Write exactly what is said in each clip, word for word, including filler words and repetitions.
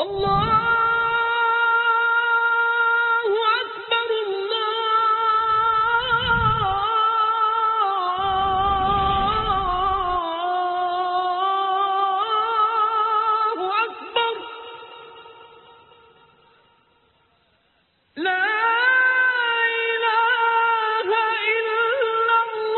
الله أكبر الله أكبر لا إله إلا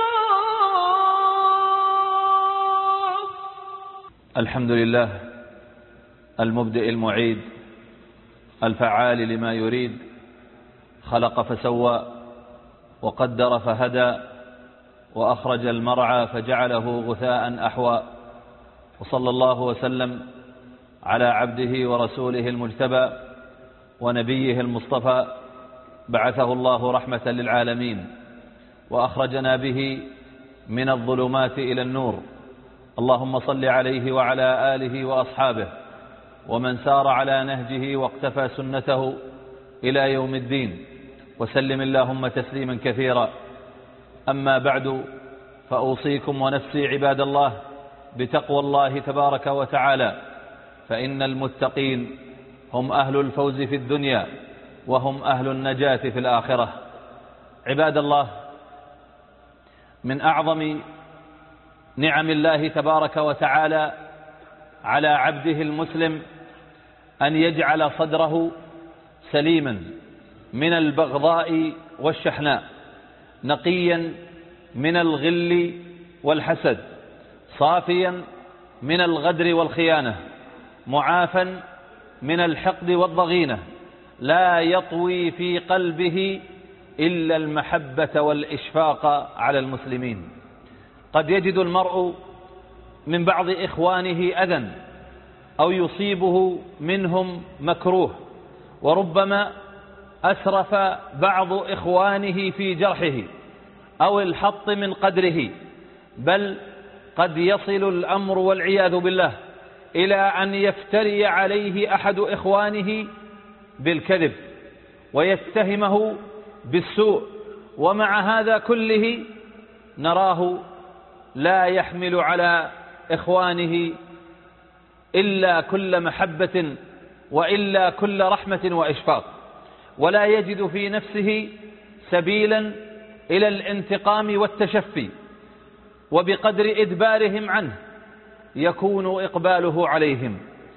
الله. الحمد لله المبدئ المعيد الفعال لما يريد، خلق فسوى وقدر فهدى وأخرج المرعى فجعله غثاء أحوى، وصلى الله وسلم على عبده ورسوله المجتبى ونبيه المصطفى، بعثه الله رحمة للعالمين وأخرجنا به من الظلمات إلى النور. اللهم صل عليه وعلى آله وأصحابه ومن سار على نهجه واقتفى سنته إلى يوم الدين، وسلم اللهم تسليما كثيرا. أما بعد، فأوصيكم ونفسي عباد الله بتقوى الله تبارك وتعالى، فإن المتقين هم أهل الفوز في الدنيا وهم أهل النجاة في الآخرة. عباد الله، من أعظم نعم الله تبارك وتعالى على عبده المسلم أن يجعل صدره سليما من البغضاء والشحناء، نقيا من الغل والحسد، صافيا من الغدر والخيانة، معافا من الحقد والضغينة، لا يطوي في قلبه إلا المحبة والإشفاق على المسلمين. قد يجد المرء من بعض إخوانه أذى أو يصيبه منهم مكروه، وربما أسرف بعض إخوانه في جرحه أو الحط من قدره، بل قد يصل الأمر والعياذ بالله إلى أن يفتري عليه أحد إخوانه بالكذب ويتهمه بالسوء، ومع هذا كله نراه لا يحمل على إخوانه إلا كل محبة وإلا كل رحمة وإشفاق، ولا يجد في نفسه سبيلا إلى الانتقام والتشفي، وبقدر إدبارهم عنه يكون إقباله عليهم.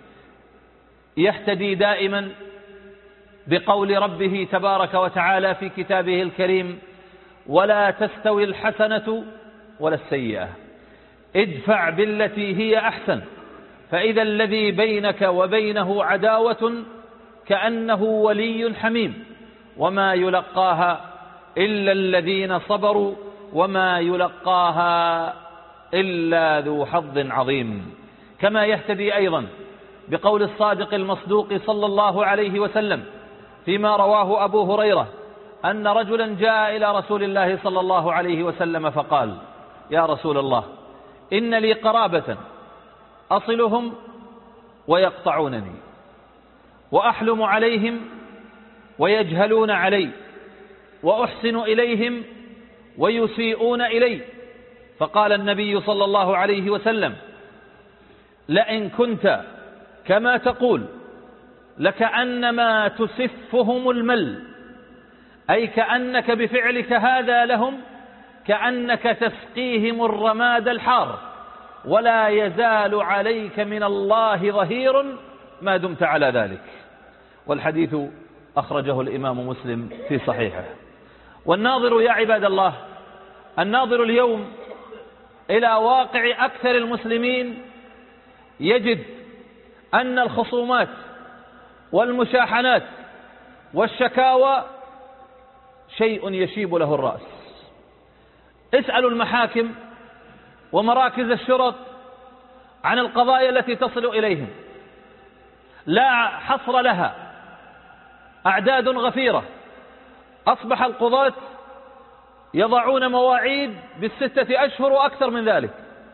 يهتدي دائما بقول ربه تبارك وتعالى في كتابه الكريم: ولا تستوي الحسنة ولا السيئة، ادفع بالتي هي أحسن، فإذا الذي بينك وبينه عداوة كأنه ولي حميم، وما يلقاها إلا الذين صبروا وما يلقاها إلا ذو حظ عظيم. كما يهتدي أيضا بقول الصادق المصدوق صلى الله عليه وسلم فيما رواه أبو هريرة أن رجلا جاء إلى رسول الله صلى الله عليه وسلم فقال: يا رسول الله، إن لي قرابة أصلهم ويقطعونني، وأحلم عليهم ويجهلون علي، وأحسن إليهم ويسيئون إلي. فقال النبي صلى الله عليه وسلم: لئن كنت كما تقول لكأنما تسفهم المل، أي كأنك بفعلك هذا لهم كأنك تسقيهم الرماد الحار، ولا يزال عليك من الله ظهير ما دمت على ذلك. والحديث أخرجه الإمام مسلم في صحيحه. والناظر يا عباد الله، الناظر اليوم إلى واقع أكثر المسلمين يجد أن الخصومات والمشاحنات والشكاوى شيء يشيب له الرأس. اسألوا المحاكم ومراكز الشرط عن القضايا التي تصل إليهم، لا حصر لها، أعداد غفيرة. أصبح القضاة يضعون مواعيد بالستة أشهر وأكثر من ذلك.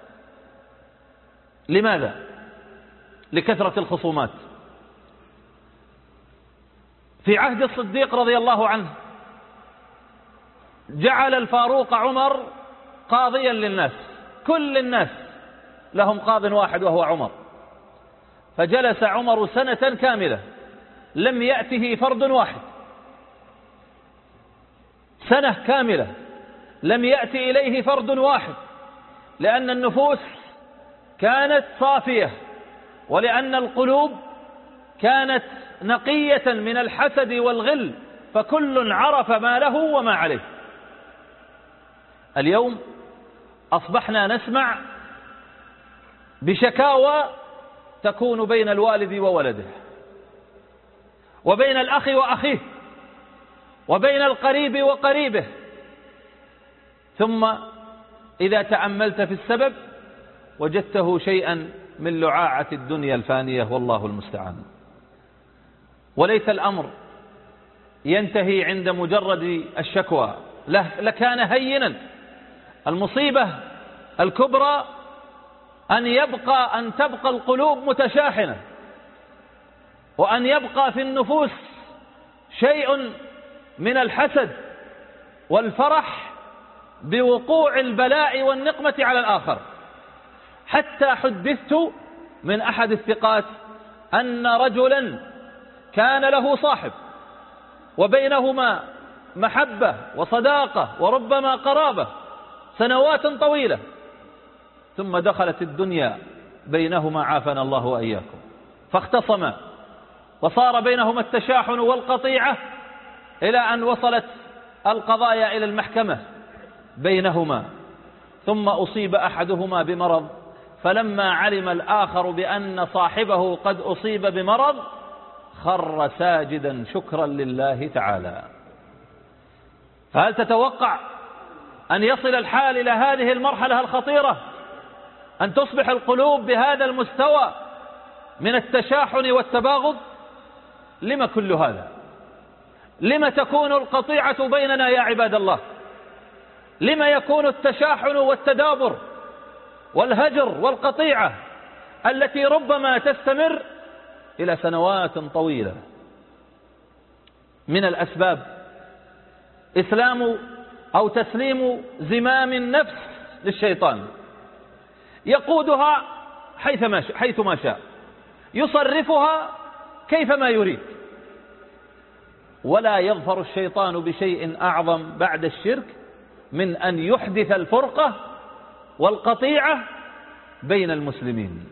لماذا؟ لكثرة الخصومات. في عهد الصديق رضي الله عنه جعل الفاروق عمر قاضيا للناس، كل الناس لهم قاض واحد وهو عمر. فجلس عمر سنة كاملة لم يأته فرد واحد، سنة كاملة لم يأتي إليه فرد واحد، لأن النفوس كانت صافية، ولأن القلوب كانت نقية من الحسد والغل، فكل عرف ما له وما عليه. اليوم أصبحنا نسمع بشكاوى تكون بين الوالد وولده، وبين الأخ وأخيه، وبين القريب وقريبه، ثم إذا تأملت في السبب وجدته شيئا من لعاعة الدنيا الفانية، والله المستعان. وليس الأمر ينتهي عند مجرد الشكوى، لكان هينا. المصيبة الكبرى أن يبقى أن تبقى القلوب متشاحنة، وأن يبقى في النفوس شيء من الحسد والفرح بوقوع البلاء والنقمة على الآخر. حتى حدثت من أحد الثقات أن رجلا كان له صاحب وبينهما محبة وصداقة وربما قرابة سنوات طويلة، ثم دخلت الدنيا بينهما عافنا الله وإياكم، فاختصما وصار بينهما التشاحن والقطيعة، إلى أن وصلت القضايا إلى المحكمة بينهما. ثم أصيب أحدهما بمرض، فلما علم الآخر بأن صاحبه قد أصيب بمرض خر ساجدا شكرا لله تعالى. فهل تتوقع أن يصل الحال إلى هذه المرحلة الخطيرة، أن تصبح القلوب بهذا المستوى من التشاحن والتباغض؟ لما كل هذا؟ لما تكون القطيعة بيننا يا عباد الله؟ لما يكون التشاحن والتدابر والهجر والقطيعة التي ربما تستمر إلى سنوات طويلة؟ من الأسباب إسلام أو تسليم زمام النفس للشيطان، يقودها حيثما حيث ما شاء، يصرفها كيفما يريد. ولا يظفر الشيطان بشيء أعظم بعد الشرك من أن يحدث الفرقة والقطيعة بين المسلمين.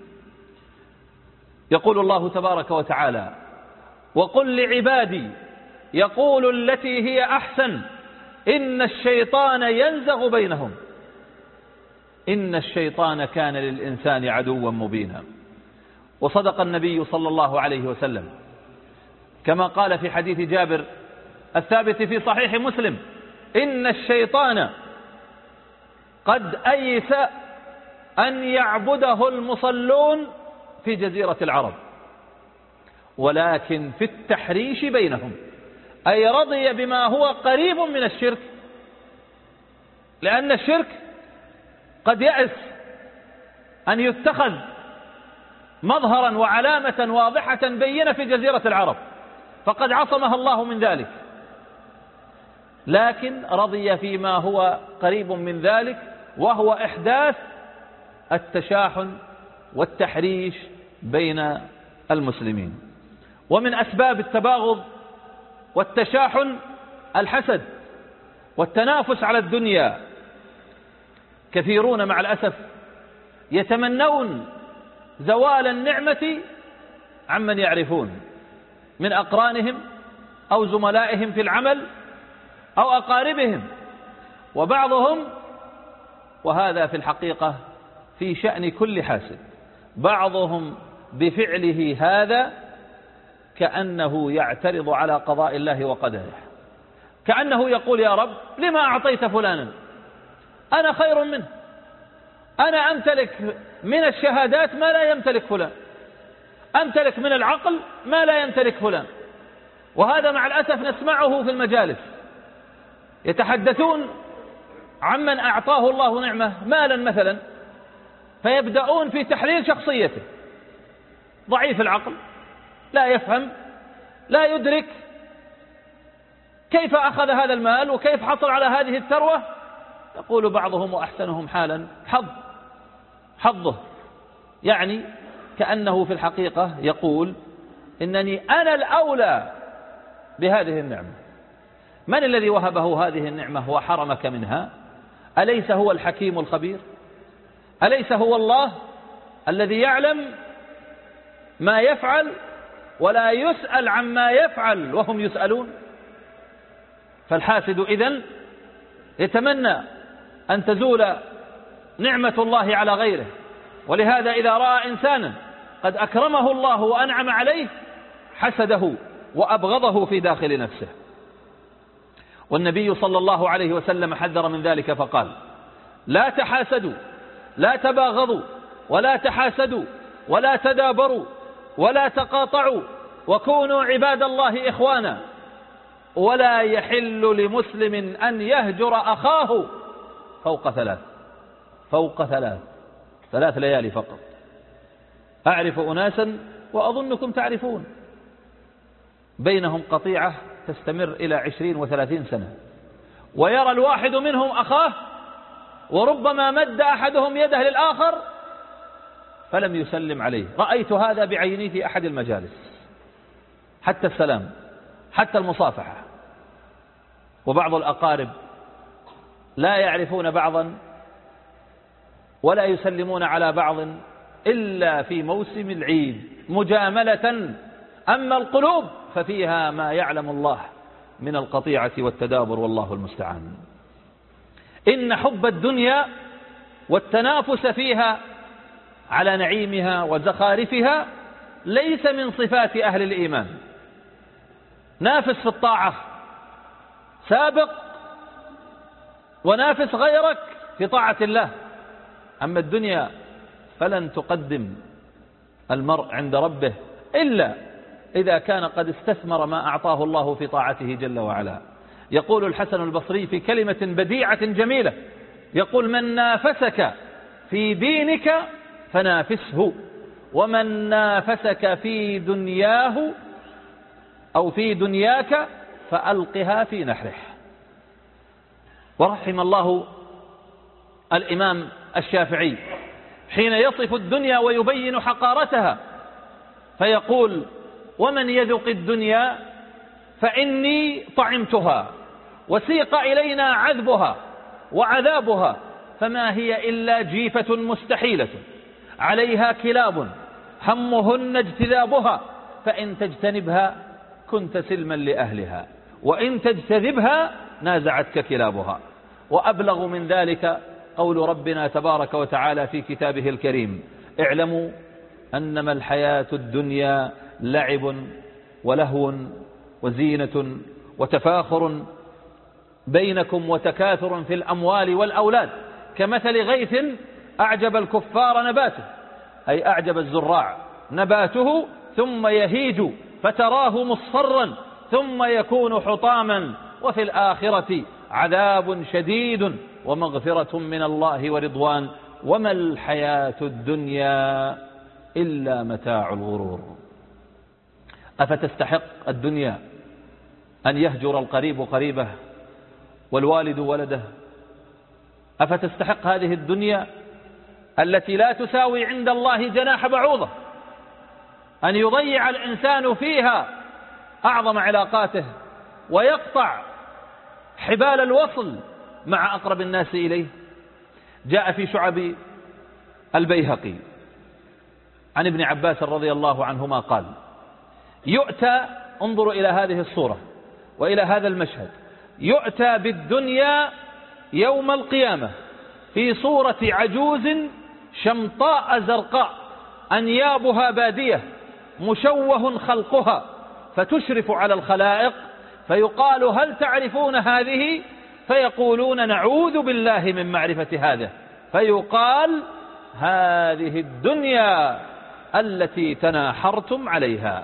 يقول الله تبارك وتعالى: وقل لعبادي يقول التي هي أحسن إن الشيطان ينزغ بينهم إن الشيطان كان للإنسان عدوا مبينا. وصدق النبي صلى الله عليه وسلم كما قال في حديث جابر الثابت في صحيح مسلم: إن الشيطان قد أيس أن يعبده المصلون في جزيرة العرب، ولكن في التحريش بينهم، أي رضي بما هو قريب من الشرك، لأن الشرك قد يأس أن يتخذ مظهرا وعلامة واضحة بينة في جزيرة العرب، فقد عصمها الله من ذلك، لكن رضي فيما هو قريب من ذلك، وهو إحداث التشاحن والتحريش بين المسلمين. ومن أسباب التباغض والتشاحن الحسد والتنافس على الدنيا. كثيرون مع الأسف يتمنون زوال النعمة عمن يعرفون من أقرانهم أو زملائهم في العمل أو أقاربهم، وبعضهم، وهذا في الحقيقة في شأن كل حاسد، بعضهم بفعله هذا كأنه يعترض على قضاء الله وقدره، كأنه يقول: يا رب لما أعطيت فلانا؟ أنا خير منه، أنا أمتلك من الشهادات ما لا يمتلك فلان، أمتلك من العقل ما لا يمتلك فلان. وهذا مع الأسف نسمعه في المجالس، يتحدثون عمن أعطاه الله نعمة مالا مثلا، فيبدأون في تحليل شخصيته: ضعيف العقل، لا يفهم، لا يدرك كيف أخذ هذا المال وكيف حصل على هذه الثروة. يقول بعضهم وأحسنهم حالا: حظ حظه، يعني كأنه في الحقيقة يقول إنني أنا الأولى بهذه النعمة. من الذي وهبه هذه النعمة وحرمك منها؟ أليس هو الحكيم الخبير؟ أليس هو الله الذي يعلم ما يفعل ولا يسأل عما يفعل وهم يسألون؟ فالحاسد إذن يتمنى أن تزول نعمة الله على غيره، ولهذا إذا رأى إنسانا قد أكرمه الله وأنعم عليه حسده وأبغضه في داخل نفسه. والنبي صلى الله عليه وسلم حذر من ذلك فقال: لا تحاسدوا، لا تباغضوا، ولا تحاسدوا، ولا تدابروا، ولا تقاطعوا، وكونوا عباد الله إخوانا، ولا يحل لمسلم أن يهجر أخاه فوق ثلاث فوق ثلاث ثلاث ليالي فقط. أعرف أناسا وأظنكم تعرفون بينهم قطيعة تستمر إلى عشرين وثلاثين سنة، ويرى الواحد منهم أخاه وربما مد أحدهم يده للآخر فلم يسلم عليه. رأيت هذا بعيني في أحد المجالس، حتى السلام، حتى المصافحة. وبعض الأقارب لا يعرفون بعضا ولا يسلمون على بعض إلا في موسم العيد مجاملة، أما القلوب ففيها ما يعلم الله من القطيعة والتدابر، والله المستعان. إن حب الدنيا والتنافس فيها على نعيمها وزخارفها ليس من صفات أهل الإيمان. نافس في الطاعة، سابق ونافس غيرك في طاعة الله. أما الدنيا فلن تقدم المرء عند ربه إلا إذا كان قد استثمر ما أعطاه الله في طاعته جل وعلا. يقول الحسن البصري في كلمة بديعة جميلة، يقول: من نافسك في دينك فنافسه، ومن نافسك في دنياه أو في دنياك فألقها في نحره. ورحم الله الإمام الشافعي حين يصف الدنيا ويبين حقارتها فيقول: ومن يذق الدنيا فإني طعمتها، وسيق إلينا عذبها وعذابها، فما هي إلا جيفة مستحيلة عليها كلاب همهن اجتذابها، فإن تجتنبها كنت سلما لأهلها، وإن تجتذبها نازعتك كلابها. وأبلغ من ذلك قول ربنا تبارك وتعالى في كتابه الكريم: اعلموا أنما الحياة الدنيا لعب ولهو وزينة وتفاخر بينكم وتكاثر في الأموال والأولاد كمثل غيث أعجب الكفار نباته، أي أعجب الزراع نباته ثم يهيج فتراه مصفرا ثم يكون حطاما، وفي الآخرة عذاب شديد ومغفرة من الله ورضوان، وما الحياة الدنيا إلا متاع الغرور. أفتستحق الدنيا أن يهجر القريب قريبه والوالد ولده؟ أفتستحق هذه الدنيا التي لا تساوي عند الله جناح بعوضة أن يضيع الإنسان فيها أعظم علاقاته ويقطع حبال الوصل مع أقرب الناس إليه؟ جاء في شعب البيهقي عن ابن عباس رضي الله عنهما قال: يؤتى، انظروا إلى هذه الصورة وإلى هذا المشهد، يؤتى بالدنيا يوم القيامة في صورة عجوز شمطاء زرقاء أنيابها بادية مشوه خلقها، فتشرف على الخلائق فيقال: هل تعرفون هذه؟ فيقولون: نعوذ بالله من معرفة هذا. فيقال: هذه الدنيا التي تناحرتم عليها،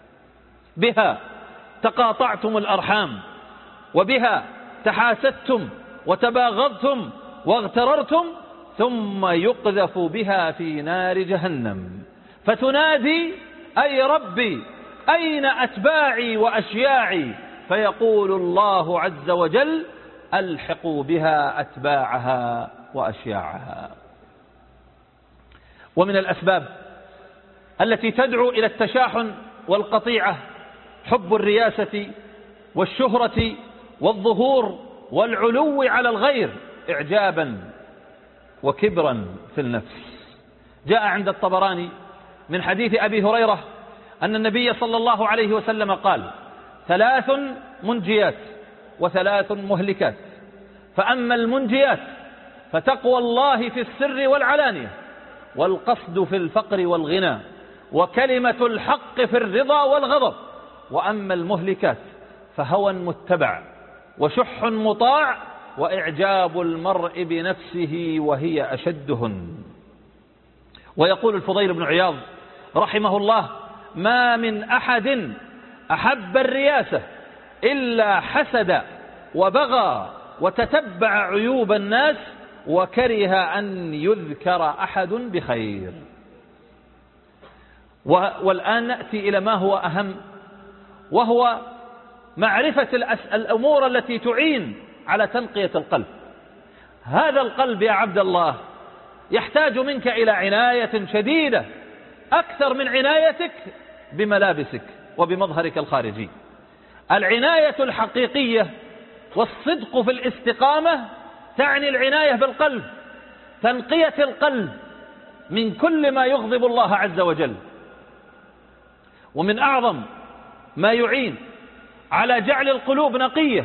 بها تقاطعتم الأرحام، وبها تحاسدتم وتباغضتم واغتررتم، ثم يقذف بها في نار جهنم فتنادي: أي ربي أين أتباعي وأشياعي؟ فيقول الله عز وجل: ألحقوا بها أتباعها وأشياعها. ومن الأسباب التي تدعو إلى التشاحن والقطيعة، حب الرياسة والشهرة والظهور والعلو على الغير إعجابا وكبرا في النفس. جاء عند الطبراني من حديث أبي هريرة أن النبي صلى الله عليه وسلم قال: ثلاث منجيات وثلاث مهلكات، فأما المنجيات فتقوى الله في السر والعلانية، والقصد في الفقر والغنى، وكلمة الحق في الرضا والغضب. وأما المهلكات فهوى متبع، وشح مطاع، وإعجاب المرء بنفسه وهي أشدهن. ويقول الفضيل بن عياض رحمه الله: ما من أحد أحب الرياسة إلا حسد وبغى وتتبع عيوب الناس وكره أن يذكر أحد بخير. والآن نأتي إلى ما هو أهم، وهو معرفة الأمور التي تعين على تنقية القلب. هذا القلب يا عبد الله يحتاج منك إلى عناية شديدة أكثر من عنايتك بملابسك وبمظهرك الخارجي. العناية الحقيقية والصدق في الاستقامة تعني العناية بالقلب، تنقية القلب من كل ما يغضب الله عز وجل. ومن أعظم ما يعين على جعل القلوب نقية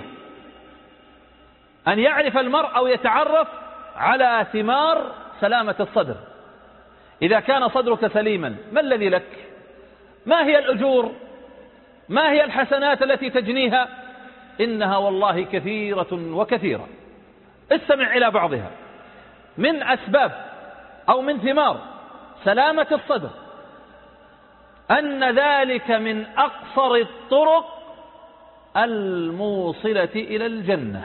أن يعرف المرء أو يتعرف على ثمار سلامة الصدر. إذا كان صدرك سليما، ما الذي لك؟ ما هي الأجور؟ ما هي الحسنات التي تجنيها؟ إنها والله كثيرة وكثيرة. استمع إلى بعضها. من أسباب أو من ثمار سلامة الصدر أن ذلك من أقصر الطرق الموصلة إلى الجنة.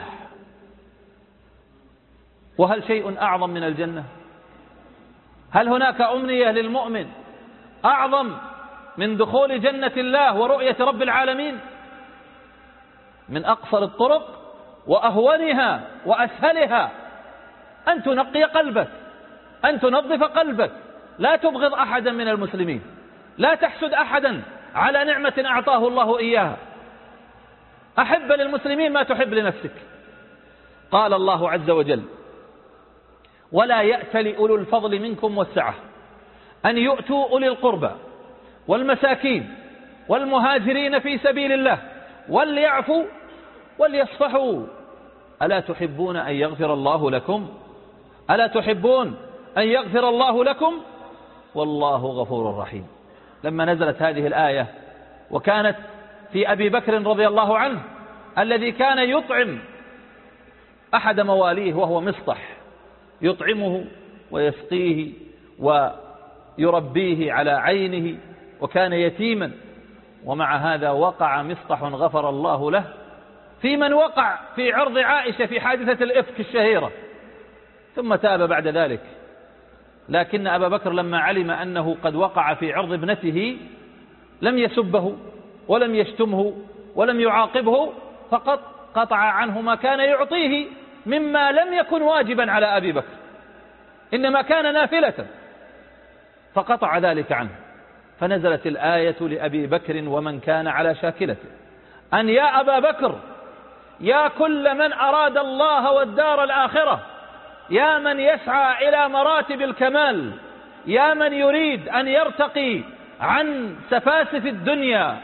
وهل شيء أعظم من الجنة؟ هل هناك أمنية للمؤمن أعظم من دخول جنة الله ورؤية رب العالمين؟ من أقصر الطرق وأهونها وأسهلها أن تنقي قلبك، أن تنظف قلبك، لا تبغض أحدا من المسلمين، لا تحسد أحدا على نعمة أعطاه الله إياها، أحب للمسلمين ما تحب لنفسك. قال الله عز وجل: ولا يأتل أولو الفضل منكم والسعة أن يؤتوا أولي القربى والمساكين والمهاجرين في سبيل الله وليعفوا وليصفحوا ألا تحبون أن يغفر الله لكم؟ ألا تحبون أن يغفر الله لكم؟ والله غفور رحيم. لما نزلت هذه الآية وكانت في أبي بكر رضي الله عنه الذي كان يطعم أحد مواليه وهو مصطح، يطعمه ويسقيه ويربيه على عينه، وكان يتيما، ومع هذا وقع مصطح غفر الله له في من وقع في عرض عائشة في حادثة الإفك الشهيرة، ثم تاب بعد ذلك. لكن أبا بكر لما علم أنه قد وقع في عرض ابنته لم يسبه ولم يشتمه ولم يعاقبه، فقط قطع عنه ما كان يعطيه مما لم يكن واجبا على أبي بكر، إنما كان نافلة، فقطع ذلك عنه. فنزلت الآية لأبي بكر ومن كان على شاكلته أن يا أبا بكر، يا كل من أراد الله والدار الآخرة، يا من يسعى إلى مراتب الكمال، يا من يريد أن يرتقي عن سفاسف الدنيا،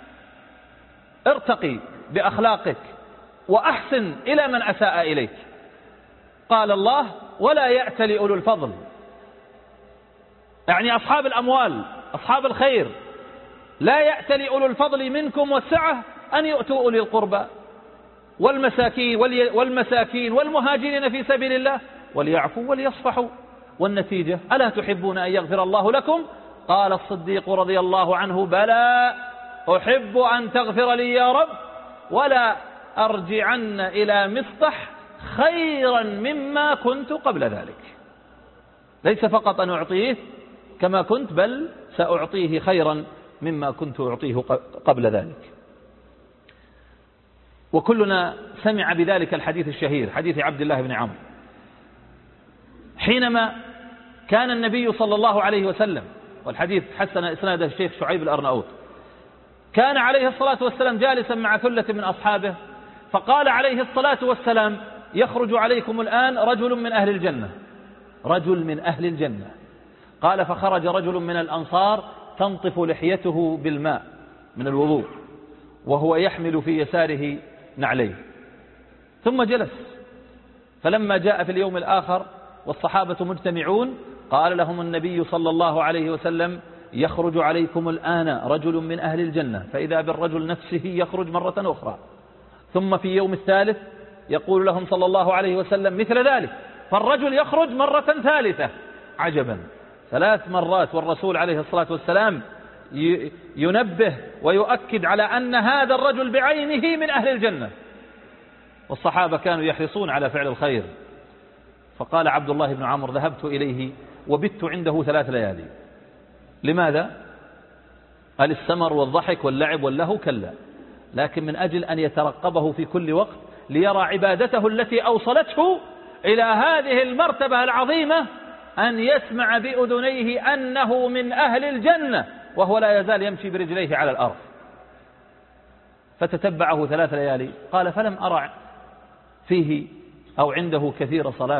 ارتقي بأخلاقك وأحسن إلى من أساء إليك. قال الله: ولا يأتل أولو الفضل، يعني أصحاب الأموال، أصحاب الخير، لا يأتل أولو الفضل منكم والسعة أن يؤتوا أولي القربى والمساكين والمساكين والمهاجرين في سبيل الله وليعفوا وليصفحوا. والنتيجة: ألا تحبون أن يغفر الله لكم؟ قال الصديق رضي الله عنه: بلى، أحب أن تغفر لي يا رب، ولا أرجعن إلى مصطح خيرا مما كنت قبل ذلك. ليس فقط أن أعطيه كما كنت، بل سأعطيه خيرا مما كنت أعطيه قبل ذلك. وكلنا سمع بذلك الحديث الشهير، حديث عبد الله بن عمرو، حينما كان النبي صلى الله عليه وسلم والحديث حسن إسناده الشيخ شعيب الأرناؤوط. كان عليه الصلاة والسلام جالسا مع ثلة من أصحابه، فقال عليه الصلاة والسلام: يخرج عليكم الآن رجل من أهل الجنة، رجل من أهل الجنة. قال: فخرج رجل من الأنصار تنطف لحيته بالماء من الوضوء، وهو يحمل في يساره نعليه، ثم جلس. فلما جاء في اليوم الآخر والصحابة مجتمعون، قال لهم النبي صلى الله عليه وسلم: يخرج عليكم الآن رجل من أهل الجنة، فإذا بالرجل نفسه يخرج مرة أخرى. ثم في يوم الثالث يقول لهم صلى الله عليه وسلم مثل ذلك، فالرجل يخرج مرة ثالثة. عجبا، ثلاث مرات والرسول عليه الصلاة والسلام ينبه ويؤكد على أن هذا الرجل بعينه من أهل الجنة. والصحابة كانوا يحرصون على فعل الخير. فقال عبد الله بن عمرو: ذهبت إليه وبت عنده ثلاث ليالي. لماذا؟ قال: السمر والضحك واللعب واللهو كلا، لكن من أجل أن يترقبه في كل وقت ليرى عبادته التي أوصلته إلى هذه المرتبة العظيمة، أن يسمع بأذنيه أنه من أهل الجنة وهو لا يزال يمشي برجليه على الأرض. فتتبعه ثلاث ليالي. قال: فلم أرى فيه أو عنده كثير صلاة،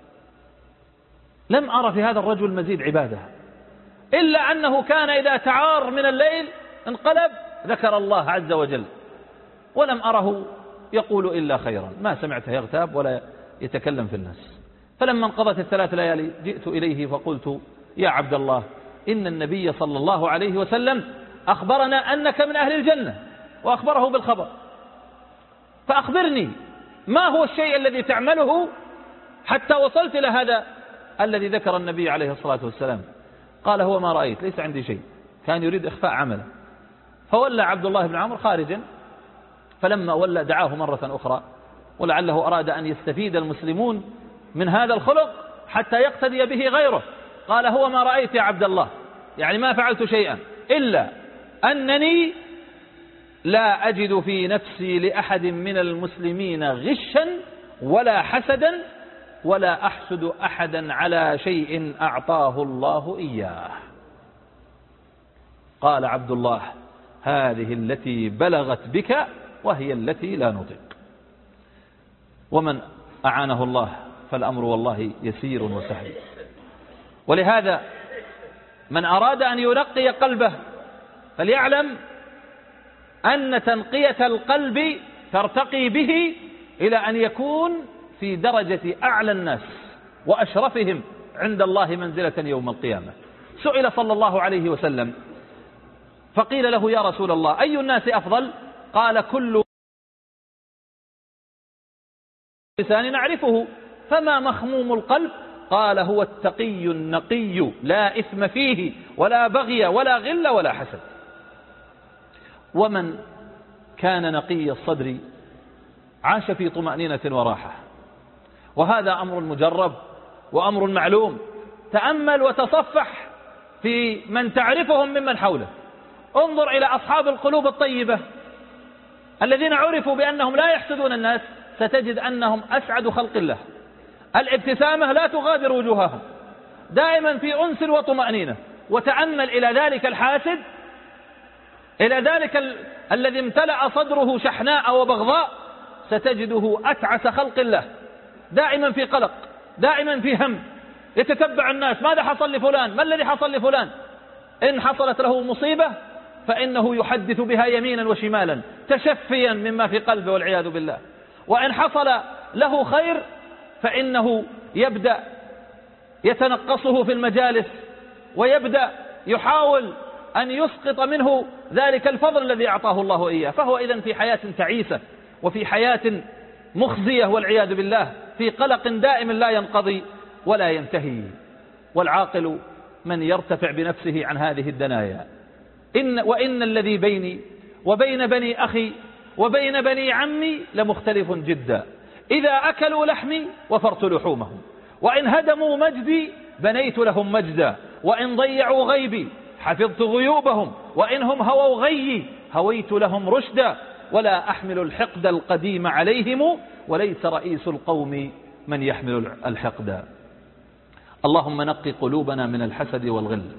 لم أرى في هذا الرجل مزيد عبادة، إلا أنه كان إذا تعار من الليل انقلب ذكر الله عز وجل، ولم أره يقول إلا خيرا، ما سمعته يغتاب ولا يتكلم في الناس. فلما انقضت الثلاث ليالي جئت إليه فقلت: يا عبد الله، إن النبي صلى الله عليه وسلم أخبرنا أنك من أهل الجنة، وأخبره بالخبر، فأخبرني ما هو الشيء الذي تعمله حتى وصلت إلى هذا الذي ذكر النبي عليه الصلاة والسلام. قال: هو ما رأيت، ليس عندي شيء. كان يريد إخفاء عمله. فولى عبد الله بن عمرو خارجا، فلما ولى دعاه مرة أخرى، ولعله أراد أن يستفيد المسلمون من هذا الخلق حتى يقتدي به غيره. قال: هو ما رأيت يا عبد الله، يعني ما فعلت شيئا إلا أنني لا أجد في نفسي لأحد من المسلمين غشا ولا حسدا، ولا أحسد أحدا على شيء أعطاه الله إياه. قال عبد الله: هذه التي بلغت بك وهي التي لا نطق. ومن أعانه الله فالأمر والله يسير وسهل. ولهذا من أراد أن ينقي قلبه فليعلم أن تنقية القلب ترتقي به إلى أن يكون في درجة أعلى الناس وأشرفهم عند الله منزلة يوم القيامة. سئل صلى الله عليه وسلم فقيل له: يا رسول الله، أي الناس أفضل؟ قال: كل إنسان نعرفه. فما مخموم القلب؟ قال: هو التقي النقي، لا إثم فيه ولا بغي ولا غل ولا حسد. ومن كان نقي الصدر عاش في طمأنينة وراحة، وهذا أمر مجرب وأمر معلوم. تأمل وتصفح في من تعرفهم ممن حوله. انظر إلى أصحاب القلوب الطيبة الذين عرفوا بأنهم لا يحسدون الناس، ستجد أنهم أسعد خلق الله. الابتسامة لا تغادر وجوههم، دائما في أنس وطمأنينة. وتأمل إلى ذلك الحاسد، إلى ذلك ال... الذي امتلأ صدره شحناء وبغضاء، ستجده أتعس خلق الله، دائما في قلق، دائما في هم، يتتبع الناس: ماذا حصل لفلان؟ ما الذي حصل لفلان؟ إن حصلت له مصيبة فإنه يحدث بها يمينا وشمالا تشفيا مما في قلبه والعياذ بالله. وإن حصل له خير فإنه يبدأ يتنقصه في المجالس، ويبدأ يحاول أن يسقط منه ذلك الفضل الذي أعطاه الله إياه. فهو إذن في حياة تعيسة، وفي حياة مخزية والعياذ بالله، في قلق دائم لا ينقضي ولا ينتهي. والعاقل من يرتفع بنفسه عن هذه الدنايا. إن وإن الذي بيني وبين بني أخي وبين بني عمي لمختلف جدا. إذا أكلوا لحمي وفرت لحومهم، وإن هدموا مجدي بنيت لهم مجدا، وإن ضيعوا غيبي حفظت غيوبهم، وإنهم هووا غيي هويت لهم رشدا، ولا أحمل الحقد القديم عليهم، وليس رئيس القوم من يحمل الحقد. اللهم نقي قلوبنا من الحسد والغل،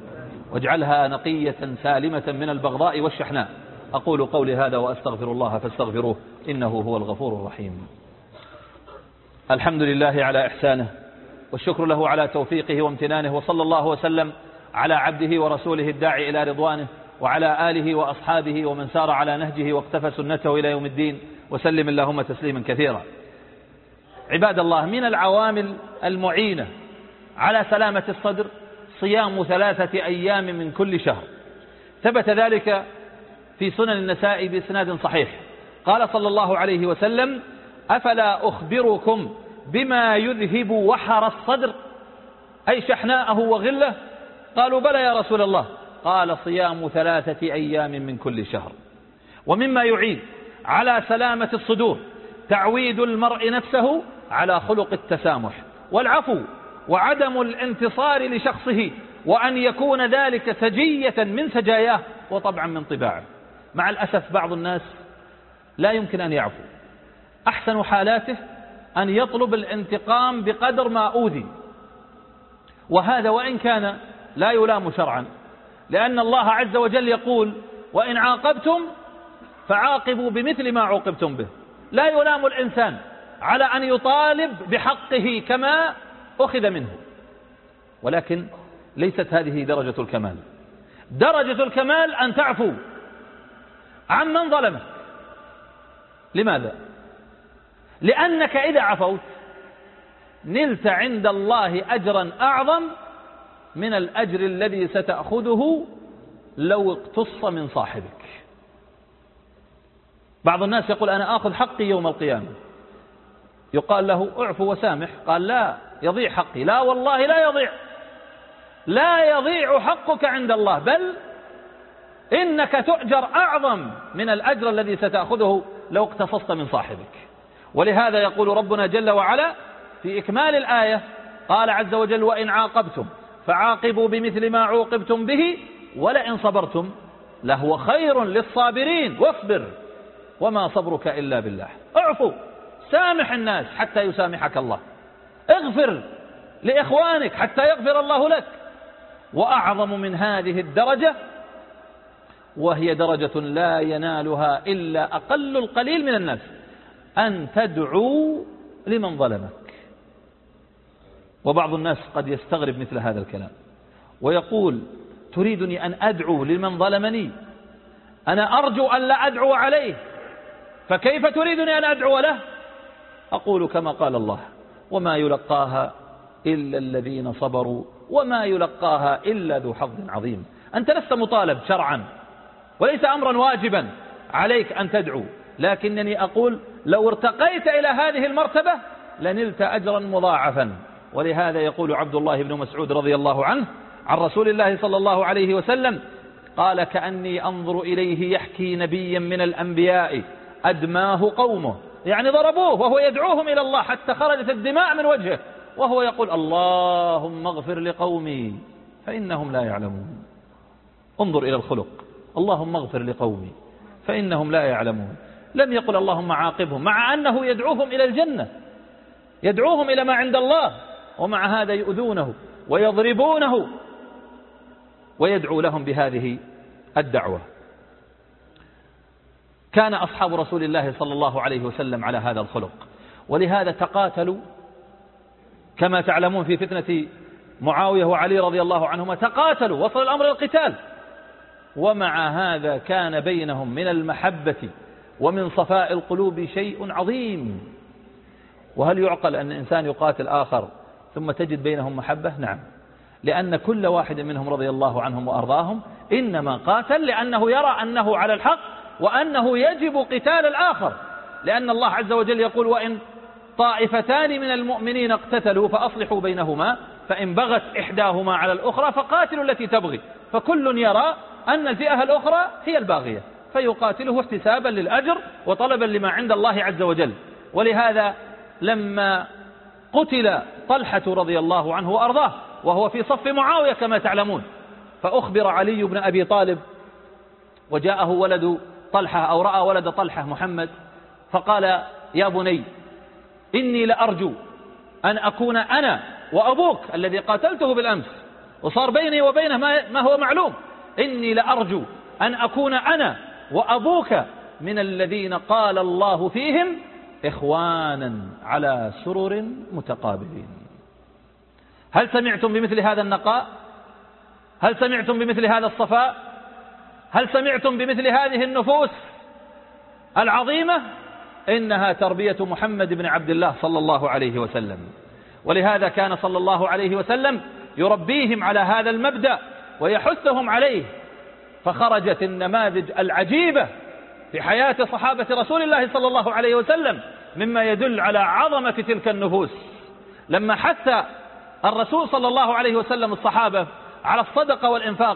واجعلها نقية سالمة من البغضاء والشحناء. أقول قولي هذا وأستغفر الله فاستغفروه إنه هو الغفور الرحيم. الحمد لله على إحسانه، والشكر له على توفيقه وامتنانه، وصلى الله وسلم على عبده ورسوله الداعي إلى رضوانه وعلى آله وأصحابه ومن سار على نهجه واقتفى سنته إلى يوم الدين، وسلم اللهم تسليما كثيرا. عباد الله، من العوامل المعينة على سلامة الصدر صيام ثلاثة أيام من كل شهر. ثبت ذلك في سنن النسائي بإسناد صحيح. قال صلى الله عليه وسلم: أفلا أخبركم بما يذهب وحر الصدر، أي شحناءه وغله؟ قالوا: بلى يا رسول الله. قال: صيام ثلاثة أيام من كل شهر. ومما يعين على سلامة الصدور تعويد المرء نفسه على خلق التسامح والعفو وعدم الانتصار لشخصه، وأن يكون ذلك سجية من سجاياه وطبعا من طباعه. مع الأسف بعض الناس لا يمكن أن يعفو، أحسن حالاته أن يطلب الانتقام بقدر ما أوذي، وهذا وإن كان لا يلام شرعا، لأن الله عز وجل يقول: وإن عاقبتم فعاقبوا بمثل ما عوقبتم به. لا يلام الإنسان على أن يطالب بحقه كما أخذ منه، ولكن ليست هذه درجة الكمال. درجة الكمال أن تعفو عمن ظلمك. لماذا؟ لأنك إذا عفوت نلت عند الله أجرا أعظم من الأجر الذي ستأخذه لو اقتص من صاحبك. بعض الناس يقول: أنا آخذ حقي يوم القيامة. يقال له: اعفو وسامح. قال: لا، يضيع حقي. لا والله لا يضيع، لا يضيع حقك عند الله، بل إنك تؤجر أعظم من الأجر الذي ستأخذه لو اقتصصت من صاحبك. ولهذا يقول ربنا جل وعلا في إكمال الآية، قال عز وجل: وإن عاقبتم فعاقبوا بمثل ما عوقبتم به ولئن صبرتم لهو خير للصابرين واصبر وما صبرك إلا بالله. اعفو، سامح الناس حتى يسامحك الله، اغفر لإخوانك حتى يغفر الله لك. وأعظم من هذه الدرجة، وهي درجة لا ينالها إلا أقل القليل من الناس، أن تدعو لمن ظلمك. وبعض الناس قد يستغرب مثل هذا الكلام ويقول: تريدني أن أدعو لمن ظلمني؟ أنا أرجو أن لا أدعو عليه، فكيف تريدني أن أدعو له؟ أقول كما قال الله: وما يلقاها إلا الذين صبروا وما يلقاها إلا ذو حظ عظيم. أنت لست مطالب شرعا، وليس أمرا واجبا عليك أن تدعو، لكنني أقول لو ارتقيت إلى هذه المرتبة لنلت أجرا مضاعفا. ولهذا يقول عبد الله بن مسعود رضي الله عنه عن رسول الله صلى الله عليه وسلم قال: كأني أنظر إليه يحكي نبيا من الأنبياء أدماه قومه، يعني ضربوه وهو يدعوهم إلى الله حتى خرجت الدماء من وجهه، وهو يقول: اللهم اغفر لقومي فإنهم لا يعلمون. انظر إلى الخلق، اللهم اغفر لقومي فإنهم لا يعلمون. لم يقل اللهم عاقبهم، مع أنه يدعوهم إلى الجنة، يدعوهم إلى ما عند الله، ومع هذا يؤذونه ويضربونه ويدعو لهم بهذه الدعوة. كان أصحاب رسول الله صلى الله عليه وسلم على هذا الخلق، ولهذا تقاتلوا كما تعلمون في فتنة معاوية وعلي رضي الله عنهما، تقاتلوا وصل الأمر القتال، ومع هذا كان بينهم من المحبة ومن صفاء القلوب شيء عظيم. وهل يعقل أن إنسان يقاتل آخر ثم تجد بينهم محبة؟ نعم، لأن كل واحد منهم رضي الله عنهم وأرضاهم إنما قاتل لأنه يرى أنه على الحق وأنه يجب قتال الآخر، لأن الله عز وجل يقول: وإن طائفتان من المؤمنين اقتتلوا فأصلحوا بينهما فإن بغت إحداهما على الأخرى فقاتلوا التي تبغي، فكل يرى أن الفئة الأخرى هي الباغية فيقاتله احتسابا للأجر وطلبا لما عند الله عز وجل. ولهذا لما قتل طلحة رضي الله عنه وأرضاه وهو في صف معاوية كما تعلمون، فأخبر علي بن أبي طالب وجاءه ولد طلحة أو رأى ولد طلحة محمد، فقال: يا بني إني لأرجو أن أكون أنا وأبوك الذي قاتلته بالأمس وصار بيني وبينه ما هو معلوم. إني لأرجو أن أكون أنا وأبوك من الذين قال الله فيهم إخوانا على سرر متقابلين. هل سمعتم بمثل هذا النقاء؟ هل سمعتم بمثل هذا الصفاء؟ هل سمعتم بمثل هذه النفوس العظيمة؟ إنها تربية محمد بن عبد الله صلى الله عليه وسلم. ولهذا كان صلى الله عليه وسلم يربيهم على هذا المبدأ ويحثهم عليه. فخرجت النماذج العجيبة في حياة صحابة رسول الله صلى الله عليه وسلم مما يدل على عظمة تلك النفوس. لما حث الرسول صلى الله عليه وسلم الصحابة على الصدقة والإنفاق،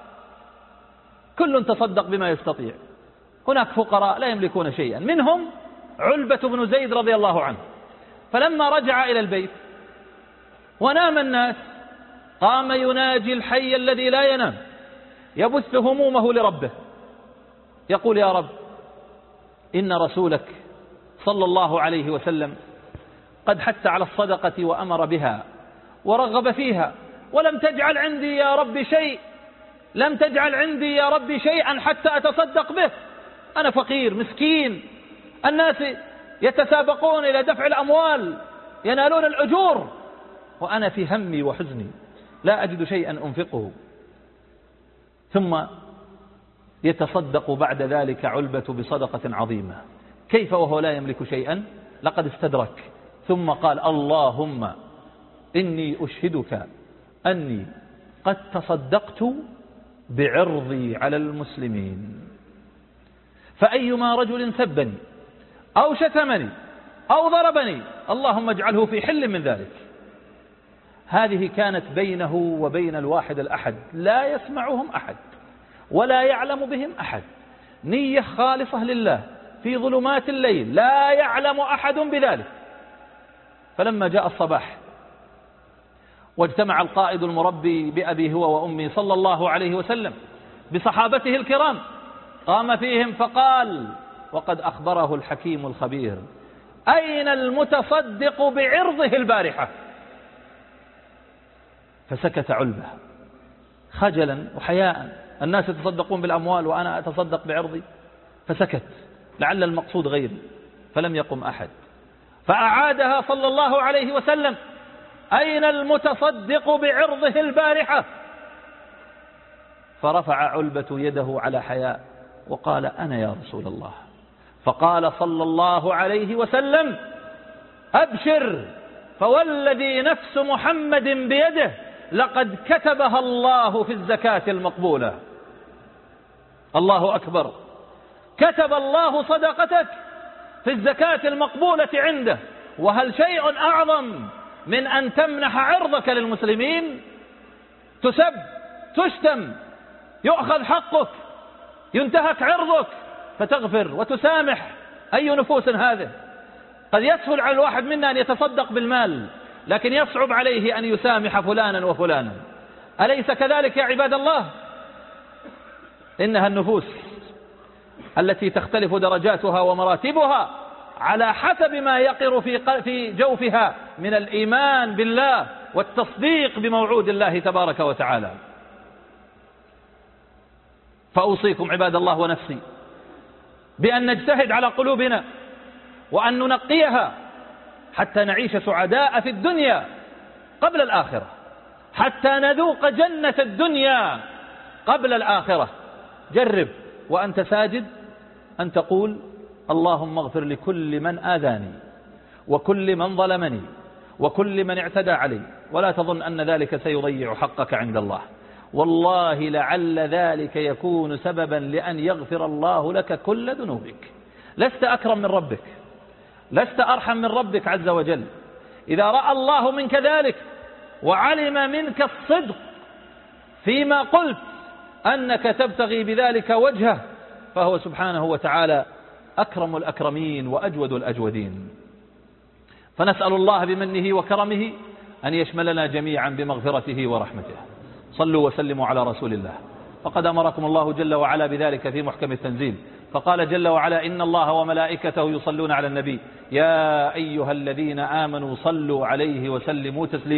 كل تصدق بما يستطيع. هناك فقراء لا يملكون شيئا، منهم علبة بن زيد رضي الله عنه. فلما رجع إلى البيت ونام الناس قام يناجي الحي الذي لا ينام، يبث همومه لربه، يقول: يا رب، إن رسولك صلى الله عليه وسلم قد حث على الصدقة وأمر بها ورغب فيها، ولم تجعل عندي يا رب شيء، لم تجعل عندي يا رب شيئا حتى أتصدق به. أنا فقير مسكين، الناس يتسابقون إلى دفع الأموال ينالون الأجور، وأنا في همي وحزني لا أجد شيئا أنفقه. ثم يتصدق بعد ذلك علبة بصدقة عظيمة. كيف وهو لا يملك شيئا؟ لقد استدرك. ثم قال: اللهم إني أشهدك أني قد تصدقت بعرضي على المسلمين، فأيما رجل سبني أو شتمني أو ضربني اللهم اجعله في حل من ذلك. هذه كانت بينه وبين الواحد الأحد، لا يسمعهم أحد ولا يعلم بهم أحد، نية خالصة لله في ظلمات الليل، لا يعلم أحد بذلك. فلما جاء الصباح واجتمع القائد المربي بأبي هو وأمي صلى الله عليه وسلم بصحابته الكرام، قام فيهم فقال، وقد أخبره الحكيم الخبير: أين المتصدق بعرضه البارحة؟ فسكت علبة خجلا وحياء، الناس يتصدقون بالأموال وأنا أتصدق بعرضي. فسكت لعل المقصود غيري، فلم يقم أحد. فأعادها صلى الله عليه وسلم: أين المتصدق بعرضه البارحة؟ فرفع علبة يده على حياء وقال: أنا يا رسول الله. فقال صلى الله عليه وسلم: أبشر، فوالذي نفس محمد بيده لقد كتبها الله في الزكاة المقبولة. الله أكبر، كتب الله صدقتك في الزكاة المقبولة عنده. وهل شيء أعظم من أن تمنح عرضك للمسلمين؟ تسب، تشتم، يؤخذ حقك، ينتهك عرضك، فتغفر وتسامح. أي نفوس هذه؟ قد يسهل على الواحد منا أن يتصدق بالمال، لكن يصعب عليه أن يسامح فلانا وفلانا. أليس كذلك يا عباد الله؟ إنها النفوس التي تختلف درجاتها ومراتبها على حسب ما يقر في في جوفها من الإيمان بالله والتصديق بموعود الله تبارك وتعالى. فأوصيكم عباد الله ونفسي بأن نجتهد على قلوبنا وأن ننقيها حتى نعيش سعداء في الدنيا قبل الآخرة، حتى نذوق جنة الدنيا قبل الآخرة. جرب وأنت ساجد أن تقول: اللهم اغفر لكل من آذاني وكل من ظلمني وكل من اعتدى علي، ولا تظن أن ذلك سيضيع حقك عند الله. والله لعل ذلك يكون سببا لأن يغفر الله لك كل ذنوبك. لست أكرم من ربك، لست أرحم من ربك عز وجل. إذا رأى الله منك ذلك وعلم منك الصدق فيما قلت أنك تبتغي بذلك وجهه، فهو سبحانه وتعالى أكرم الأكرمين وأجود الأجودين. فنسأل الله بمنه وكرمه أن يشملنا جميعا بمغفرته ورحمته. صلوا وسلموا على رسول الله. فقد أمركم الله جل وعلا بذلك في محكم التنزيل، فقال جل وعلا: إن الله وملائكته يصلون على النبي يا أيها الذين آمنوا صلوا عليه وسلموا تسليما.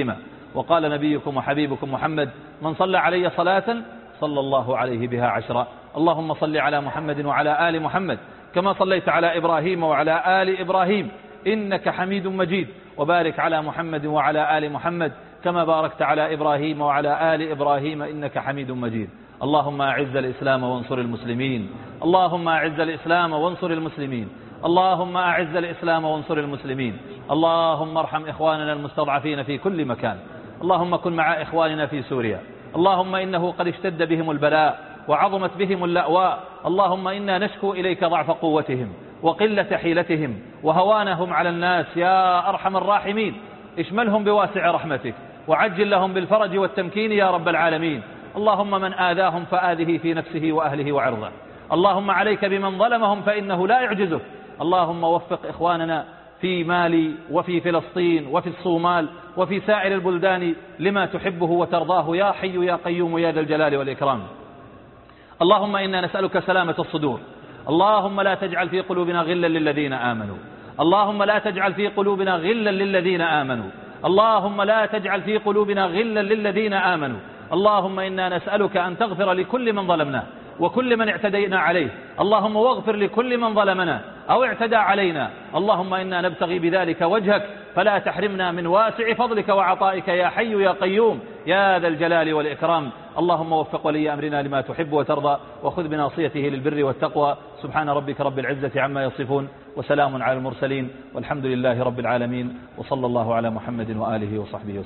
وقال نبيكم وحبيبكم محمد: من صلى علي صلاة صلى الله عليه بها عشرا. اللهم صل على محمد وعلى آل محمد كما صليت على إبراهيم وعلى آل إبراهيم إنك حميد مجيد، وبارك على محمد وعلى آل محمد كما باركت على إبراهيم وعلى آل إبراهيم إنك حميد مجيد. اللهم أعز الإسلام وانصر المسلمين، اللهم أعز الإسلام وانصر المسلمين، اللهم أعز الإسلام وانصر المسلمين. اللهم ارحم إخواننا المستضعفين في كل مكان، اللهم كن مع إخواننا في سوريا، اللهم إنه قد اشتد بهم البلاء وعظمت بهم اللأواء، اللهم إنا نشكو إليك ضعف قوتهم وقلة حيلتهم وهوانهم على الناس يا أرحم الراحمين. اشملهم بواسع رحمتك وعجل لهم بالفرج والتمكين يا رب العالمين. اللهم من آذاهم فآذه في نفسه وأهله وعرضه، اللهم عليك بمن ظلمهم فإنه لا يعجزك. اللهم وفق إخواننا في مالي وفي فلسطين وفي الصومال وفي سائر البلدان لما تحبه وترضاه يا حي يا قيوم يا ذا الجلال والإكرام. اللهم إنا نسألك سلامة الصدور، اللهم لا تجعل في قلوبنا غلا للذين آمنوا، اللهم لا تجعل في قلوبنا غلا للذين آمنوا، اللهم لا تجعل في قلوبنا غلا للذين آمنوا. اللهم إنا نسألك أن تغفر لكل من ظلمنا وكل من اعتدينا عليه، اللهم واغفر لكل من ظلمنا أو اعتدى علينا. اللهم إنا نبتغي بذلك وجهك فلا تحرمنا من واسع فضلك وعطائك يا حي يا قيوم يا ذا الجلال والإكرام. اللهم وفق ولي أمرنا لما تحب وترضى وخذ بناصيته للبر والتقوى. سبحان ربك رب العزة عما يصفون وسلام على المرسلين والحمد لله رب العالمين، وصلى الله على محمد وآله وصحبه وسلم.